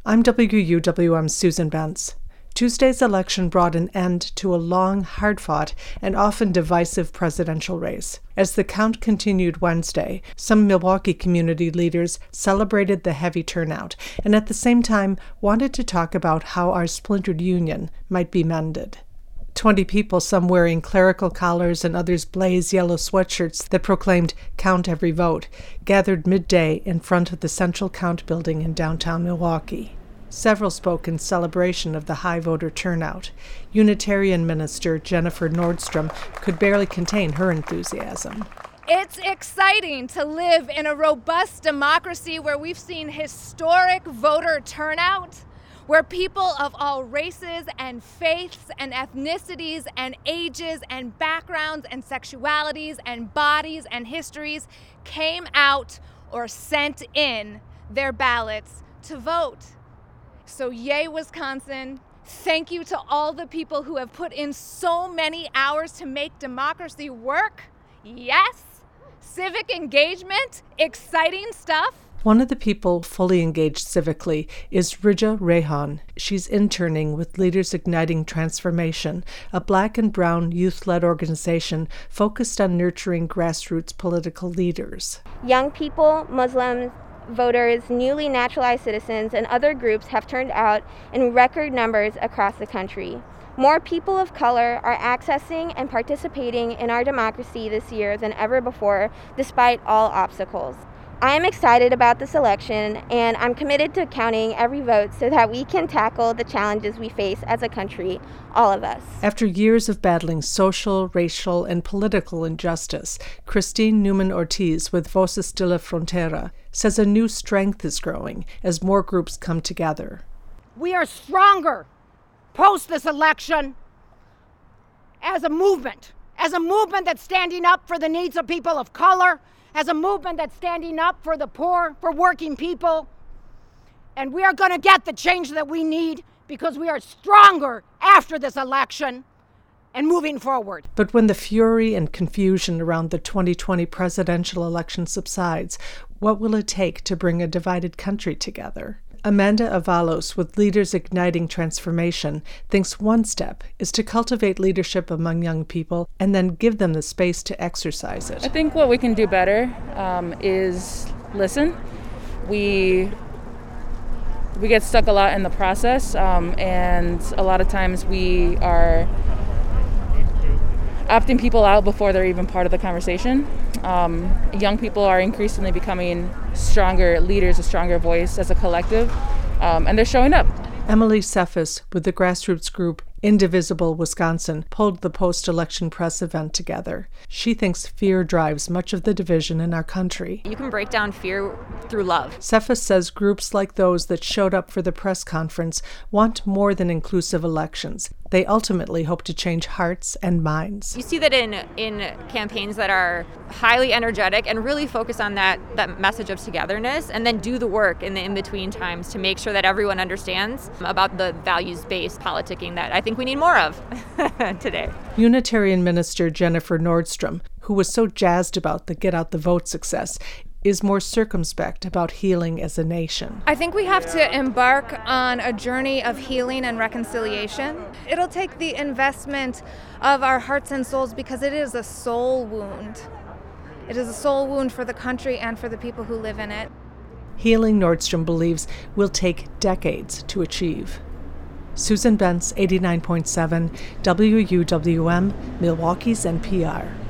I'm WUWM's Susan Bentz. Tuesday's election brought an end to a long, hard-fought, and often divisive presidential race. As the count continued Wednesday, some Milwaukee community leaders celebrated the heavy turnout and at the same time wanted to talk about how our splintered union might be mended. 20 people, some wearing clerical collars and others blaze yellow sweatshirts that proclaimed "Count every vote," gathered midday in front of the Central Count building in downtown Milwaukee. Several spoke in celebration of the high voter turnout. Unitarian minister Jennifer Nordstrom could barely contain her enthusiasm. It's exciting to live in a robust democracy where we've seen historic voter turnout, where people of all races and faiths and ethnicities and ages and backgrounds and sexualities and bodies and histories came out or sent in their ballots to vote. So yay, Wisconsin. Thank you to all the people who have put in so many hours to make democracy work. Yes, civic engagement, exciting stuff. One of the people fully engaged civically is Rija Rehan. She's interning with Leaders Igniting Transformation, a Black and brown youth-led organization focused on nurturing grassroots political leaders. Young people, Muslims, voters, newly naturalized citizens, and other groups have turned out in record numbers across the country. More people of color are accessing and participating in our democracy this year than ever before, despite all obstacles. I am excited about this election, and I'm committed to counting every vote so that we can tackle the challenges we face as a country, all of us. After years of battling social, racial, and political injustice, Christine Newman-Ortiz with Voces de la Frontera says a new strength is growing as more groups come together. We are stronger post this election as a movement that's standing up for the needs of people of color, as a movement that's standing up for the poor, for working people. And we are going to get the change that we need because we are stronger after this election and moving forward. But when the fury and confusion around the 2020 presidential election subsides, what will it take to bring a divided country together? Amanda Avalos with Leaders Igniting Transformation thinks one step is to cultivate leadership among young people and then give them the space to exercise it. I think what we can do better is listen. We get stuck a lot in the process, and a lot of times we are opting people out before they're even part of the conversation. Young people are increasingly becoming stronger leaders, a stronger voice as a collective, and they're showing up. Emily Cephas with the grassroots group Indivisible Wisconsin pulled the post-election press event together. She thinks fear drives much of the division in our country. You can break down fear through love. Cephas says groups like those that showed up for the press conference want more than inclusive elections. They ultimately hope to change hearts and minds. You see that in campaigns that are highly energetic and really focus on that message of togetherness, and then do the work in the in-between times to make sure that everyone understands about the values-based politicking that I think we need more of today. Unitarian minister Jennifer Nordstrom, who was so jazzed about the Get Out the Vote success, is more circumspect about healing as a nation. I think we have to embark on a journey of healing and reconciliation. It'll take the investment of our hearts and souls because it is a soul wound. It is a soul wound for the country and for the people who live in it. Healing, Nordstrom believes, will take decades to achieve. Susan Bentz, 89.7 WUWM, Milwaukee's NPR.